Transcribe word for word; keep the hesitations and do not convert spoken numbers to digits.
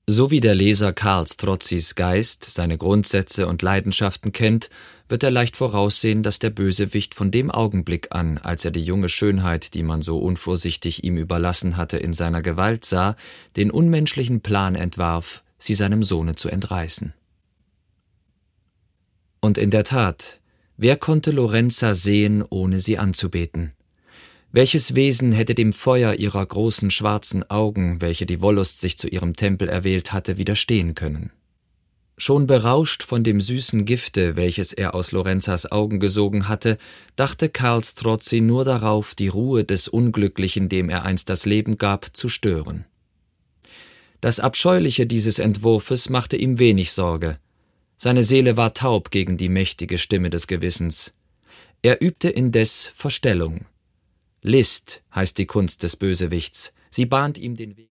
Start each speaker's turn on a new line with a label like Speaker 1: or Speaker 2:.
Speaker 1: So wie der Leser Karl Strozzis Geist, seine Grundsätze und Leidenschaften kennt, wird er leicht voraussehen, dass der Bösewicht von dem Augenblick an, als er die junge Schönheit, die man so unvorsichtig ihm überlassen hatte, in seiner Gewalt sah, den unmenschlichen Plan entwarf, sie seinem Sohne zu entreißen. Und in der Tat, wer konnte Lorenza sehen, ohne sie anzubeten? Welches Wesen hätte dem Feuer ihrer großen schwarzen Augen, welche die Wollust sich zu ihrem Tempel erwählt hatte, widerstehen können? Schon berauscht von dem süßen Gifte, welches er aus Lorenzas Augen gesogen hatte, dachte Karl Strozzi nur darauf, die Ruhe des Unglücklichen, dem er einst das Leben gab, zu stören. Das Abscheuliche dieses Entwurfes machte ihm wenig Sorge. Seine Seele war taub gegen die mächtige Stimme des Gewissens. Er übte indes Verstellung. List heißt die Kunst des Bösewichts, sie bahnt ihm den Weg.